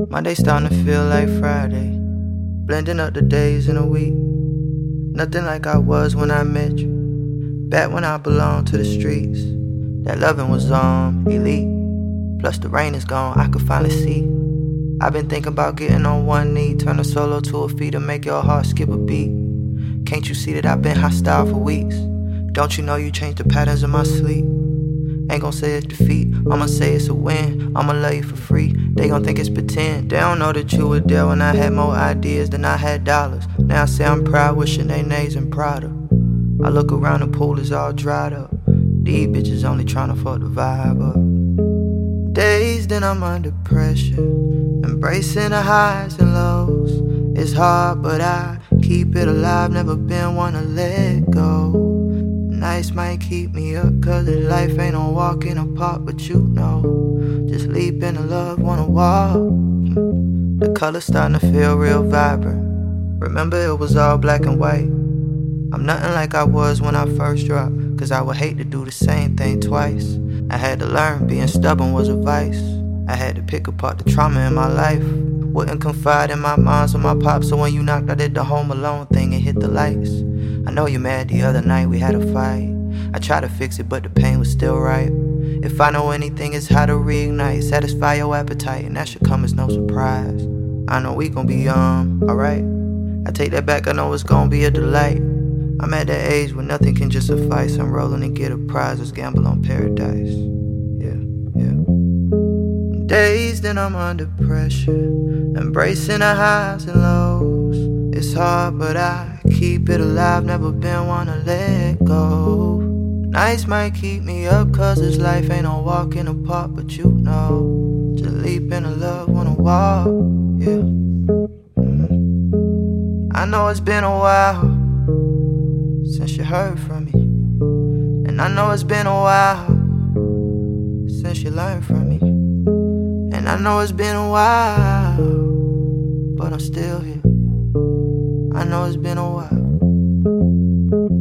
Monday starting to feel like Friday, blending up the days in a week. Nothing like I was when I met you, back when I belonged to the streets. That loving was elite, plus the rain is gone, I could finally see. I've been thinking about getting on one knee, turn a solo to a feat to make your heart skip a beat. Can't you see that I've been hostile for weeks? Don't you know you changed the patterns of my sleep? Ain't gon' say it's defeat, I'ma say it's a win. I'ma love you for free, they gon' think it's pretend. They don't know that you were there when I had more ideas than I had dollars. Now I say I'm proud, wishing they names and prouder. I look around, the pool is all dried up. These bitches only tryna fuck the vibe up. Days then I'm under pressure, embracing the highs and lows. It's hard but I keep it alive, never been one to let go. Nights might keep me up, cause this life ain't no walk in the park, but you know, just leap into love, wanna walk. The colors starting to feel real vibrant. Remember it was all black and white. I'm nothing like I was when I first dropped, cause I would hate to do the same thing twice. I had to learn being stubborn was a vice. I had to pick apart the trauma in my life. Wouldn't confide in my moms or my pops, so when you knocked, I did the Home Alone thing and hit the lights. I know you mad the other night, we had a fight. I tried to fix it, but the pain was still right. If I know anything, it's how to reignite, satisfy your appetite, and that should come as no surprise. I know we gon' be alright. I take that back, I know it's gon' be a delight. I'm at that age where nothing can just suffice. I'm rolling and get a prize, let's gamble on paradise. Yeah. Days then I'm under pressure, embracing the highs and lows. It's hard but I keep it alive, never been one to let go. Nights might keep me up, cause this life ain't no walk in the park, but you know, just leap into love, wanna walk, yeah. I know it's been a while since you heard from me, and I know it's been a while since you learned from me. And I know it's been a while, but I'm still here. I know it's been a while.